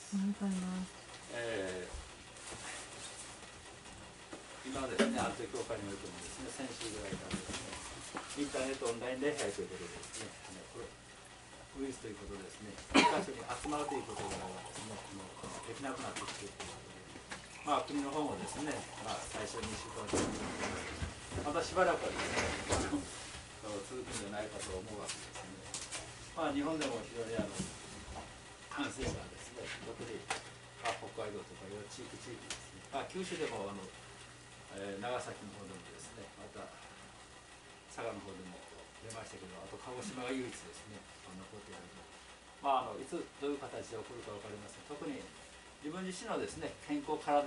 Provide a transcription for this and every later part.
ありがとうございます。 今ですね、安定教会においてもですね、先週ぐらいからですね、インターネットオンライン礼拝ということでですね、これウイルスということですね、一箇所に集まるということがですね、もうできなくなってきているということで、国の方もですね、最初2週間またしばらくはですね、続くんじゃないかと思うわけですね。日本でも非常に感染者がですね、特に北海道とかいう地域ですね、九州でも長崎の方でもですね、また佐賀の方でも出ましたけど、あと鹿児島が唯一ですね、残っていると、いつどういう形で起こるか分かりません。特に自分自身のですね、健康、体、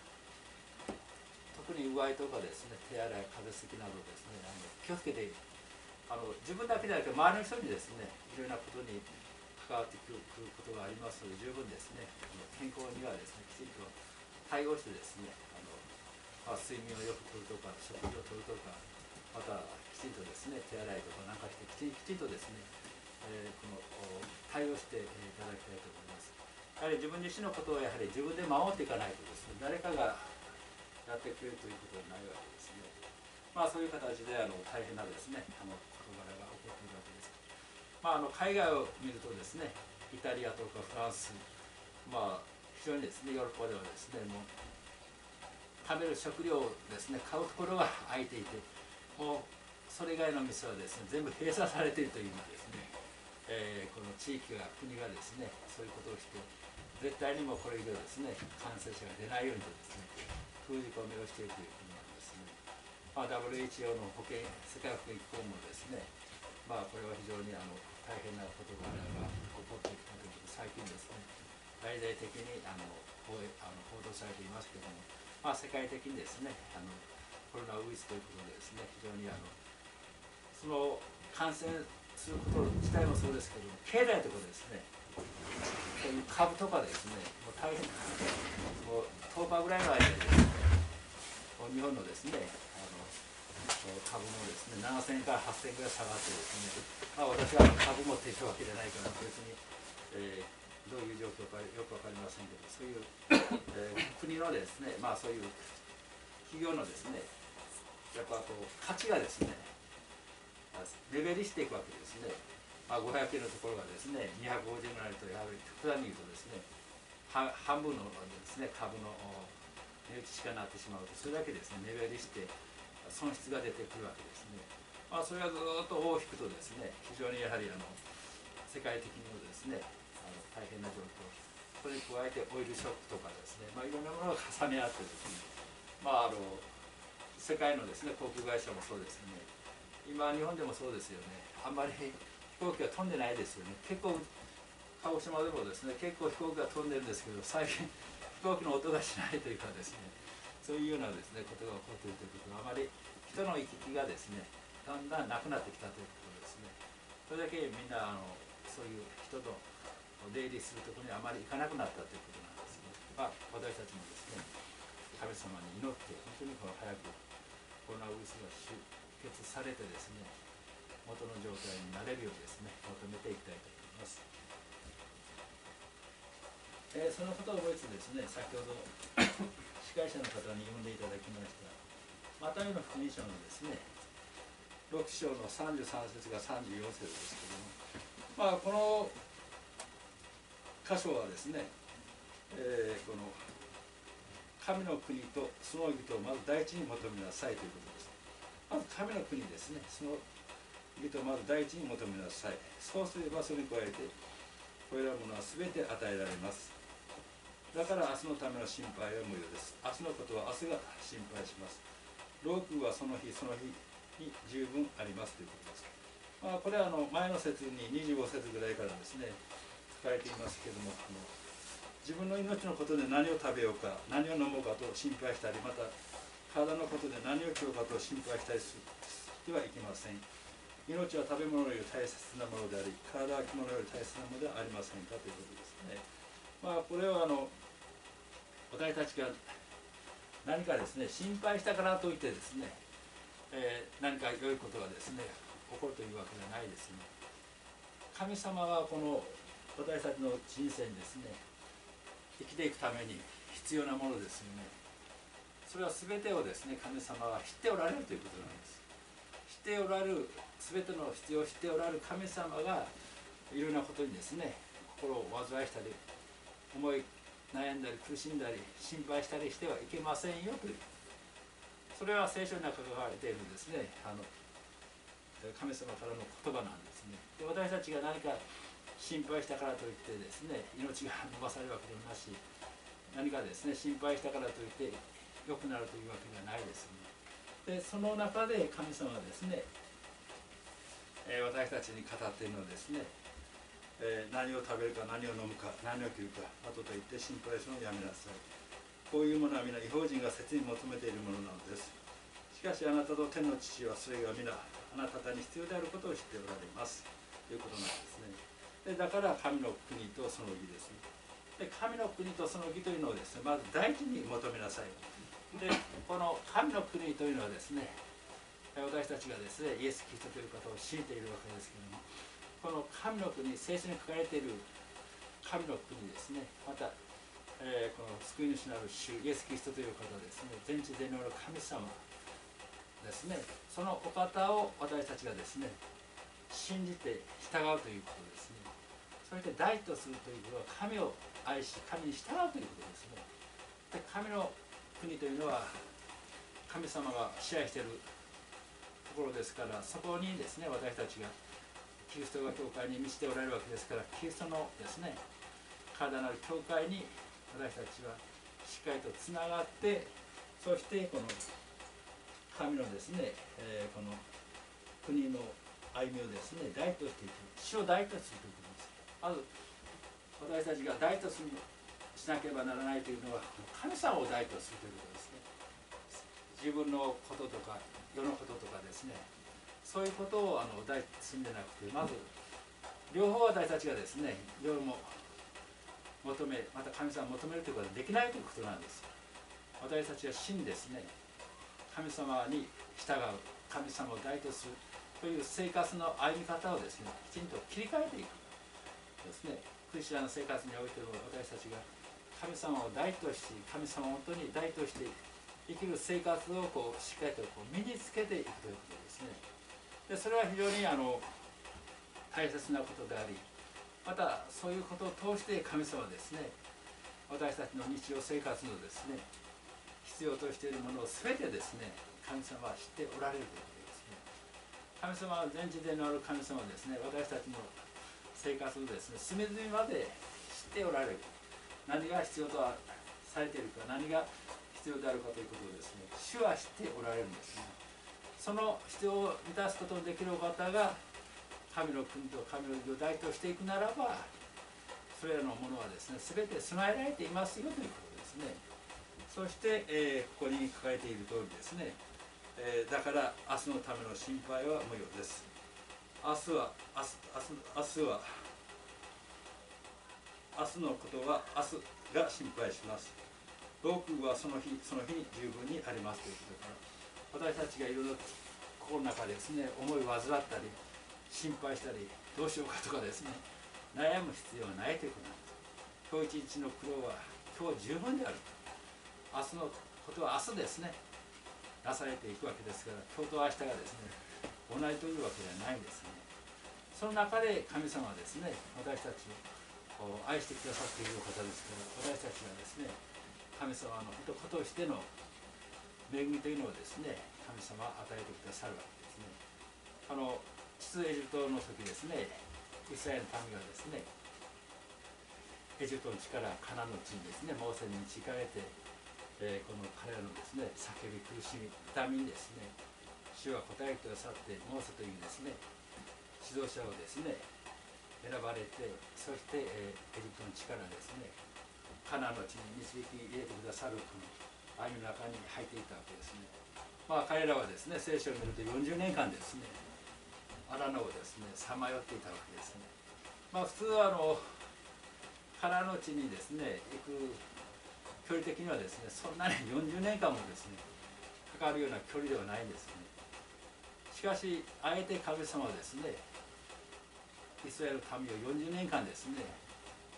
特にうがいとかですね、手洗い、風邪などですね、気をつけて自分だけではなくて周りの人にですね、いろいろなことに関わってくることがありますので、十分ですね、健康にはですね、きちんと対応してですね、睡眠をよくとるとか、食事をとるとか、またきちんとですね、手洗いとかなんかしてきちんとですね、この対応していただきたいと思います。やはり自分自身のことをやはり自分で守っていかないとですね、誰かがやってくれるということはないわけですね。そういう形で大変なですね、事柄が起こっているわけです。海外を見るとですね、イタリアとかフランス、非常にですね、ヨーロッパではですね、もう食べる食料をですね、買うところが空いていて、もうそれ以外の店はですね、全部閉鎖されているというですね、この地域が国がですね、そういうことをして絶対にもこれ以上ですね、感染者が出ないようにとですね、封じ込めをしているという国なんですね。WHO の世界保健機構もですね、これは非常に大変なことが起こってきたということで、最近ですね、大々的に報道されていますけれども、世界的にですね、コロナウイルスということでですね、非常にその感染すること自体もそうですけども、経済ということですね、そういう株とかですね、もう大変な、もう10日ぐらいの間でですね、日本のですね、株もですね、7000円から8000円ぐらい下がってですね、私は株持っているわけじゃないから別に、どういう状況かよく分かりませんけど、そういう、国のですね、そういう企業のですね、やっぱ価値がですね、目減りしていくわけですね。500円のところがですね、250円になると、やはり極端に言うとですね、半分のですね、株の値打ちしかなってしまうと、それだけですね、目減りして損失が出てくるわけですね。それがずっと大きくとですね、非常にやはり世界的にもですね、大変な状況、それに加えてオイルショックとかですね、いろんなものが重ね合ってですね、世界のですね、航空会社もそうですね、今日本でもそうですよね、あんまり飛行機が飛んでないですよね。結構鹿児島でもですね、結構飛行機が飛んでるんですけど、最近飛行機の音がしないというかですね、そういうようなですね、ことが起こっているということは、あまり人の行き来がですね、だんだんなくなってきたということですね。それだけみんなそういう人と出入りするところにあまり行かなくなったということなんですね。私たちもですね、神様に祈って本当に早くコロナウイルスが終結されてですね、元の状態になれるようですね、求めていきたいと思います。そのことを覚えてですね、先ほど司会者の方に読んでいただきましたマタイの福音書のですね、6章の33節が34節ですけども、この箇所はですね、この神の国とその義とをまず第一に求めなさいということです。まず神の国ですね、その義とをまず第一に求めなさい。そうすればそれに加えてこれらのものは全て与えられます。だから明日のための心配は無用です。明日のことは明日が心配します。労苦はその日その日に十分ありますということです。これは前の節に25節ぐらいからですね、書かれていますけれども、自分の命のことで何を食べようか、何を飲もうかと心配したり、また体のことで何を着ようかと心配したりしてはいけません。命は食べ物より大切なものであり、体は着物より大切なものではありませんかということですね。これは私たちが何かですね、心配したからといってですね、何か良いことがですね、起こるというわけではないですね。神様はこの私たちの人生にですね、 生きていくために必要なものですよね。それは全てをですね、神様は知っておられるということなんです。知っておられる、全ての必要を知っておられる神様がいろんなことにですね、心を煩いしたり思い悩んだり苦しんだり心配したりしてはいけませんよという、それは聖書の中に書かれているですね、神様からの言葉なんですね。で、私たちが何か心配したからといってですね、命が伸ばされるわけでもなし、何かですね心配したからといって良くなるというわけではないですね。で、その中で神様はですね、私たちに語っているのはですね、何を食べるか何を飲むか何を着るか後と言って心配するのをやめなさい。こういうものは皆異邦人が切に求めているものなのです。しかしあなたと天の父はそれが皆あなた方に必要であることを知っておられますということなんですね。で、だから神の国とその義ですね。で、神の国とその義というのをですね、まず第一に求めなさい。で、この神の国というのはですね、私たちがですねイエス・キリストという方を信じているわけですけれども、この神の国、聖書に書かれている神の国ですね、また、この救い主なる主イエス・キリストという方ですね、全知全能の神様ですね、そのお方を私たちがですね信じて従うということですね。それで大とするということは神を愛し神に従うということですね。で、神の国というのは神様が支配しているところですから、そこにですね私たちがキリストが教会に満ちておられるわけですから、キリストのですね体なる教会に私たちはしっかりとつながって、そしてこの神のですね、この国の歩みをですね大としていく、主を大とするということです。まず私たちが大としなければならないというのは神様を大とするということですね。自分のこととか世のこととかですね、そういうことを大とするんでなくて、まず両方私たちがですね世も求め、また神様を求めるということができないということなんです。私たちは真にですね神様に従う、神様を大とするという生活の歩み方をですねきちんと切り替えていくですね。クリスチャンの生活においても私たちが神様を大とし、神様を本当に大として生きる生活をしっかりと身につけていくということですね。で、それは非常に大切なことであり、またそういうことを通して神様はですね私たちの日常生活のですね必要としているものを全てですね神様は知っておられるということですね。神様は全知全能ある神様はですね、私たちの生活をですね隅々まで知っておられる。何が必要とされているか、何が必要であるかということをですね主は知っておられるんですね。その必要を満たすことのできるお方が神の国と神の義を大としていくならば、それらのものはですね全て備えられていますよということですね。そして、ここに書かれている通りですね、だから明日のための心配は無用です。明日のことは明日が心配します。労苦はその日その日に十分にありますということから、私たちがいろいろ心の中でですね思いを患ったり心配したりどうしようかとかですね悩む必要はないということなんです。今日一日の苦労は今日十分である。明日のことは明日ですねなされていくわけですから、今日と明日がですね同じというわけではないんですね。その中で神様はですね私たちを愛してくださっているお方ですから、私たちはですね神様のこととしての恵みというのをですね神様は与えてくださるわけですね。出エジプトの時ですね、イスラエルの民がですねエジプトの地からカナンの地にですねモーセに導かれて、この彼らのですね叫び苦しみ痛みにですね主は答えてくださって、モーセというですね指導者をですね選ばれて、そして、エジプトの地からですねカナンの地に導き入れてくださるこの歩みの中に入っていたわけですね。彼らはですね聖書を見ると40年間ですね荒野をですねさまよっていたわけですね。普通はカナンの地にですね行く距離的にはですねそんなに40年間もですねかかるような距離ではないんですね。しかしあえて神様はですねイスラエルの民を40年間ですね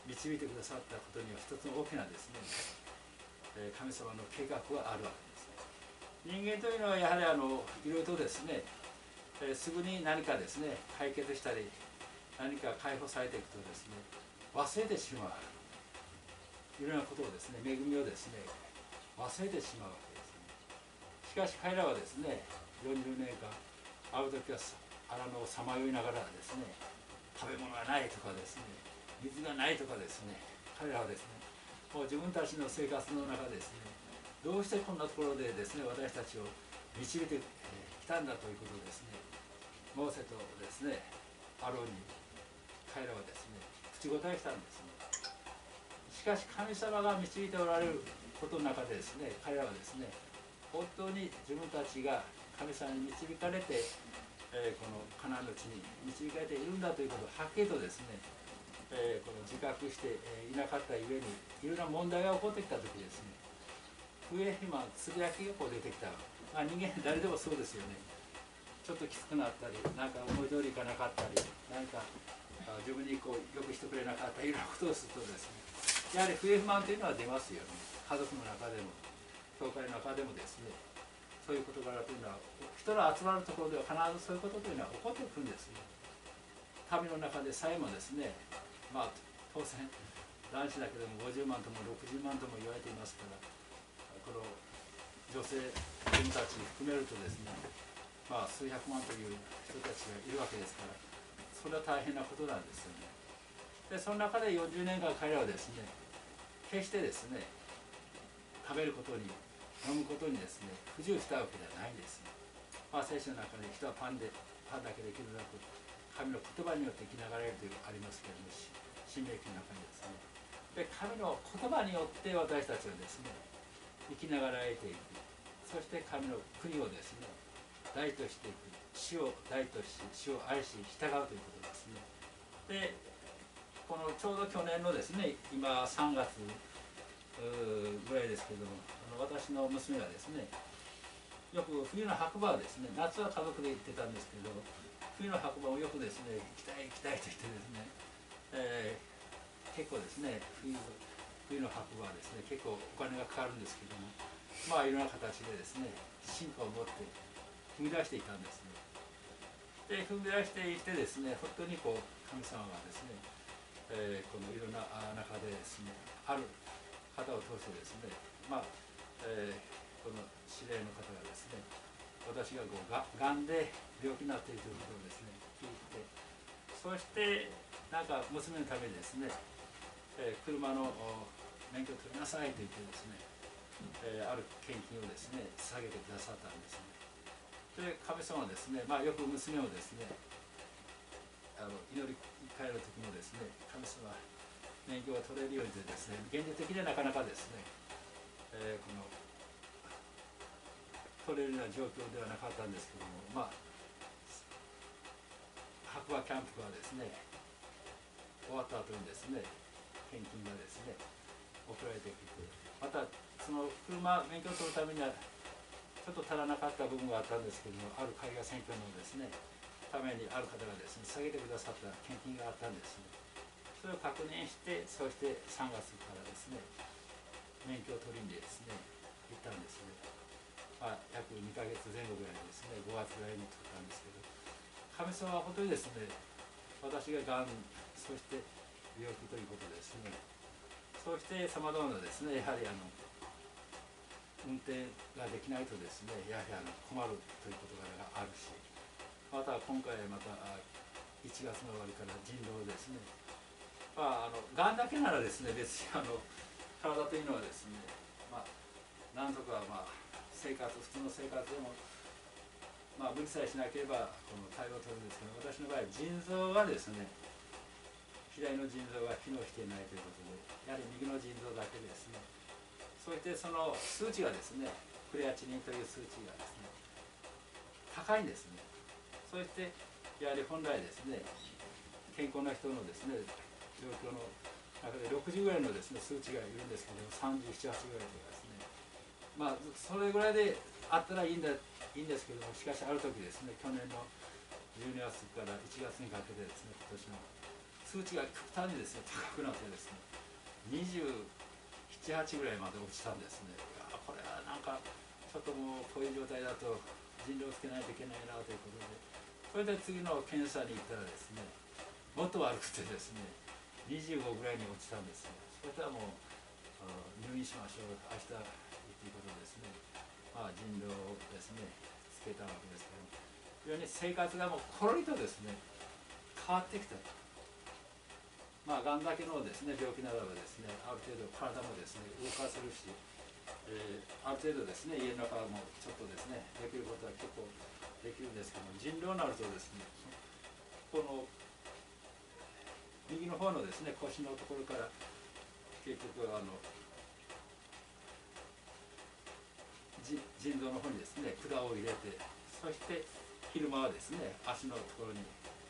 導いてくださったことには一つの大きなですね、神様の計画があるわけです。人間というのはやはりいろいろとですね、すぐに何かですね解決したり何か解放されていくとですね忘れてしまう、いろんなことをですね、恵みをですね忘れてしまうわけですね。しかし彼らはですね40年間ある時は荒野をさまよいながらですね、食べ物がないとかですね、水がないとかですね、彼らはですねもう自分たちの生活の中ですね、どうしてこんなところでですね私たちを導いてきたんだということをですね、モーセとですねアロンに彼らはですね口答えしたんですね。しかし神様が導いておられることの中でですね、彼らはですね本当に自分たちが神様に導かれて、このカナンの地に導かれているんだということをはっきりとですね、この自覚していなかったゆえにいろんな問題が起こってきた時ですね、不平不満つぶやきがこう出てきた、人間誰でもそうですよね。ちょっときつくなったり、なんか思い通りいかなかったり、何か自分にこうよくしてくれなかったりいろんなことをするとですね、やはり不平不満というのは出ますよね。家族の中でも教会の中でもですね、そういう事柄というのは人の集まるところでは必ずそういうことというのは起こってくるんですね。民の中でさえもですね、当然男子だけでも50万とも60万とも言われていますから、この女性自分たち含めるとですね、数百万という人たちがいるわけですから、それは大変なことなんですよね。でその中で40年間彼らはですね、決してですね食べることに飲むことにですね不自由したわけではないんですね。聖書の中で人はパンだけで生きるなく神の言葉によって生きながらえるというありますけれども、新明記の中にですね、で神の言葉によって私たちはですね生きながらえていく、そして神の国をですね大としていく、主を大とし主を愛し従うということですね。でこのちょうど去年のですね今3月ぐらいですけども、私の娘がですねよく冬の白馬はですね、夏は家族で行ってたんですけど冬の白馬をよくですね行きたい行きたいと言ってですね、結構ですね冬の白馬はですね結構お金がかかるんですけども、いろんな形でですね信仰を持って踏み出していたんですね。で踏み出していってですね、本当にこう神様がですね、このいろんな中でですねある方を通してですね、この指令の方がですね、私ががんで病気になっているということをですね聞いて、そしてなんか娘のためにですね、車の免許を取りなさいと言ってですね、ある献金をですね捧げてくださったんですね。で神様はですね、よく娘をですね祈り帰る時もですね、神様免許が取れるようにとですね、現実的でなかなかですね、この取れるような状況ではなかったんですけども、白馬キャンプがですね終わった後にですね献金がですね送られてきて、またその車免許を取るためにはちょっと足らなかった部分があったんですけども、ある海外選挙のですねためにある方がですね下げてくださった献金があったんですね。それを確認して、そして3月からですね免許を取りにですね行ったんですね。約2ヶ月前後ぐらいですね、5月ぐらいに取ったんですけど、神様は本当にですね、私ががん、そして病気ということですね、そしてさまざまなですね、やはり運転ができないとですね、やはり困るということがあるし、また今回1月の終わりから人道ですね、がんだけならですね、別に体というのはですね、なんとか普通の生活でも無理さえしなければこの対応を取るんですけど、私の場合腎臓がですね、左の腎臓が機能していないということで、やはり右の腎臓だけですね、そしてその数値がですね、クレアチニンという数値がですね高いんですね。そしてやはり本来ですね、健康な人のですね状況の中で60ぐらいのですね数値がいるんですけど、37、8ぐらいとかですね、それぐらいであったらいいんですけども、しかしある時ですね、去年の12月から1月にかけてですね、今年の数値が極端にですね高くなってですね27、8ぐらいまで落ちたんですね。いやこれはなんかちょっともうこういう状態だと腎臓をつけないといけないなということで、それで次の検査に行ったらですねもっと悪くてですね25ぐらいに落ちたんですね。それではもう入院しましょう、明日ということですね、腎臓をですねつけたわけですけども、非常に生活がもうコロリとですね変わってきた。がんだけのですね病気ならばですねある程度体もですね動かせるし、ある程度ですね家の中もちょっとですねできることは結構できるんですけども、腎臓になるとですねこの右の方のですね腰のところから結局腎臓の方にですね管を入れて、そして昼間はですね足のところに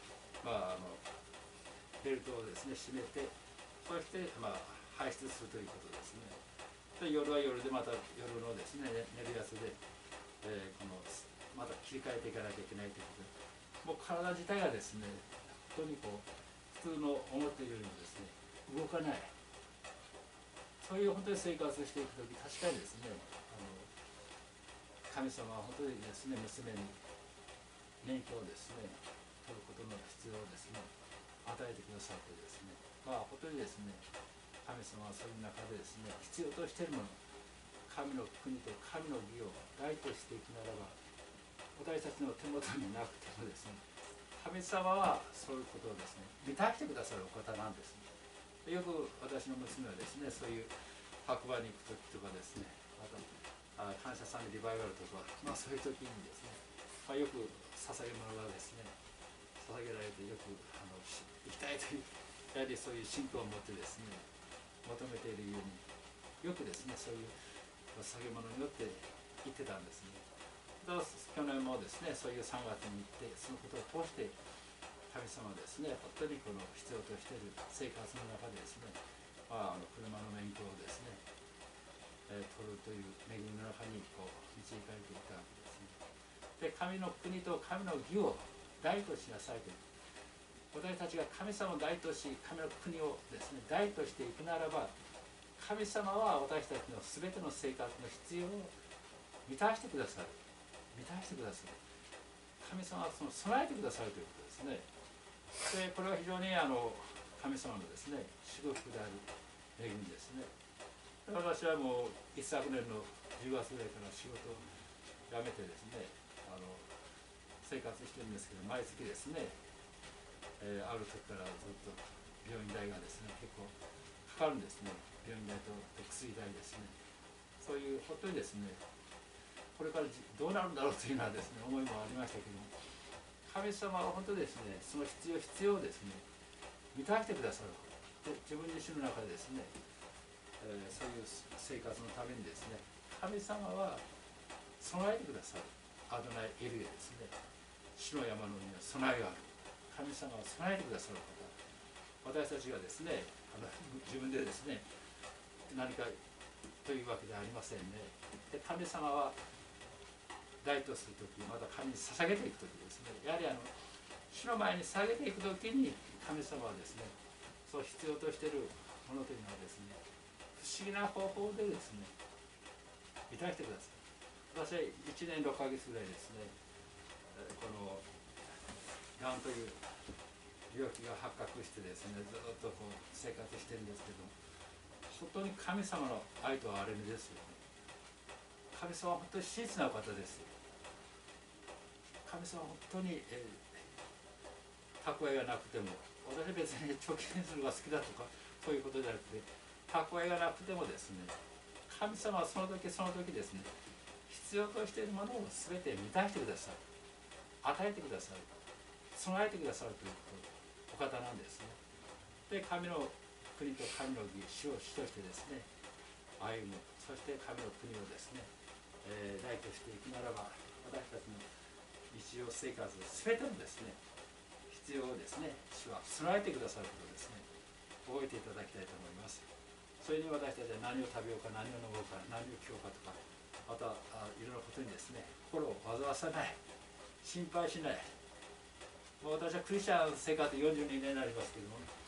ベルトをですね締めて、そして排出するということですね。で夜は夜でまた夜のですね寝るやつで、また切り替えていかなきゃいけないということで、もう体自体がですね本当に普通の思っているよりもですね動かない、そういう本当に生活をしていくとき、確かにですね神様は本当にですね娘に免許をですね取ることの必要をですね与えてくださってですね、本当にですね神様はそういう中でですね必要としているもの、神の国と神の義を大としていくならば、私たちの手元になくてもですね神様はそういうことをですね満たしてくださるお方なんですね。よく私の娘はですねそういう白馬に行く時とかですね、また感謝祭のリバイバルとか、そういう時にですね、よく捧げ物がですね捧げられて、よく行きたいというやはりそういう信仰を持ってですね求めているように、よくですねそういう捧げ物によって行ってたんですね。去年もですねそういう3月に行って、そのことを通して神様ですね本当にこの必要としている生活の中でですね、車の免許をですね、取るという恵みの中に導かれていたわけですね。で神の国と神の義を大としなさいという、私たちが神様を大とし神の国をですね大としていくならば、神様は私たちの全ての生活の必要を満たしてくださる、満たしてくださる。神様は備えてくださるということですね。でこれは非常に神様のですね祝福である恵みですね。私はもう一昨年の10月ぐらいから仕事を辞めてですね生活してるんですけど、毎月ですね、ある時からずっと病院代がですね結構かかるんですね。病院代と薬代ですね。そういう本当にですねこれからどうなるんだろうというようなですね思いもありましたけども、神様は本当ですねその必要をですね満たしてくださる。で自分自身の中でですね、そういう生活のためにですね神様は備えてくださる。アドナイエルエですね、主の山の上には備えがある。神様は備えてくださる方、私たちがですね自分でですね何かというわけではありませんね。で神様は大とするとき、また神に捧げていくときですね、やはり主の前に捧げていくときに神様はですねそう必要としているものというのはですね不思議な方法でですね満たしてください。私は1年6ヶ月ぐらいですねこのがんという病気が発覚してですねずっと生活してるんですけど、本当に神様の愛と憐れみですよね。神様は本当に真実なお方です。神様は本当に、蓄えがなくても、私は別に貯金するのが好きだとかそういうことじゃなくて、蓄えがなくてもですね神様はその時その時ですね必要としているものを全て満たしてくださる、与えてくださる、備えてくださるというお方なんですね。で神の国と神の義、主を主としてですね歩む、そして神の国をですね、大としていくならば、私たちの日常生活全てのですね必要をですね主は備えてくださることですね覚えていただきたいと思います。それに私たちは何を食べようか、何を飲もうか、何を着ようかとか、またいろんなことにですね心を煩わさない、心配しない。もう私はクリスチャン生活42年になりますけども、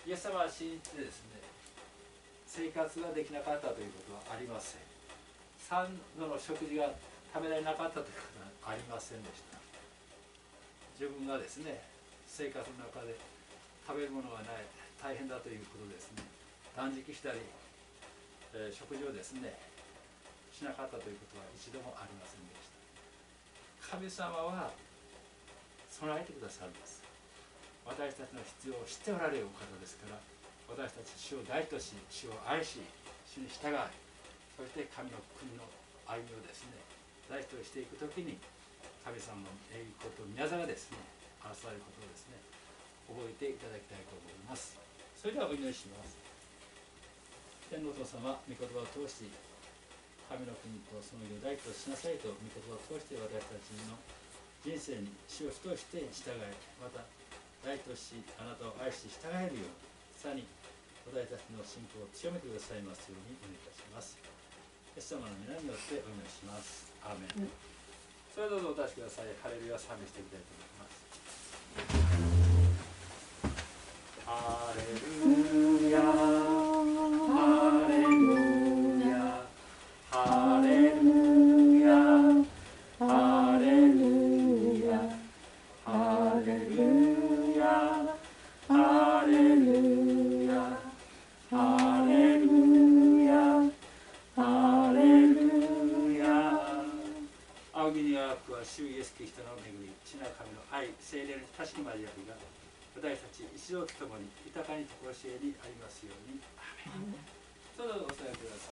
イエス様は信じてですね、生活ができなかったということはありません。3度の食事が食べられなかったということはありませんでした。自分がですね、生活の中で食べるものがない、大変だということですね、断食したり、食事をですねしなかったということは一度もありませんでした。神様は備えてくださるんです。私たちの必要を知っておられるお方ですから、私たち主を大とし、主を愛し、主に従い、そして神の国の歩みをですね大としていくときに、神様の栄光と宮座がですね表されることをですね覚えていただきたいと思います。それではお祈りします。天のお父様、御言葉を通して神の国とその義を大としなさいと御言葉を通して私たちの人生に主を主として従い、また大としあなたを愛し従えるように、さらに私たちの信仰を強めてくださいますようにお願いいたします。イエス様の皆によってお祈りします。アーメン。それではどうぞお出しください。ハレルヤ賛美していきたいと思います。ハレルヤハレルヤハレルヤハレルヤハレルヤハレルヤハレルヤハレルヤ。仰ぎにあがくは主イエスキリストの恵み、父なる神の愛、聖霊の親しき交わりが私たち一同と共に豊かにところしえにありますように。アーメン。それではお伝えください。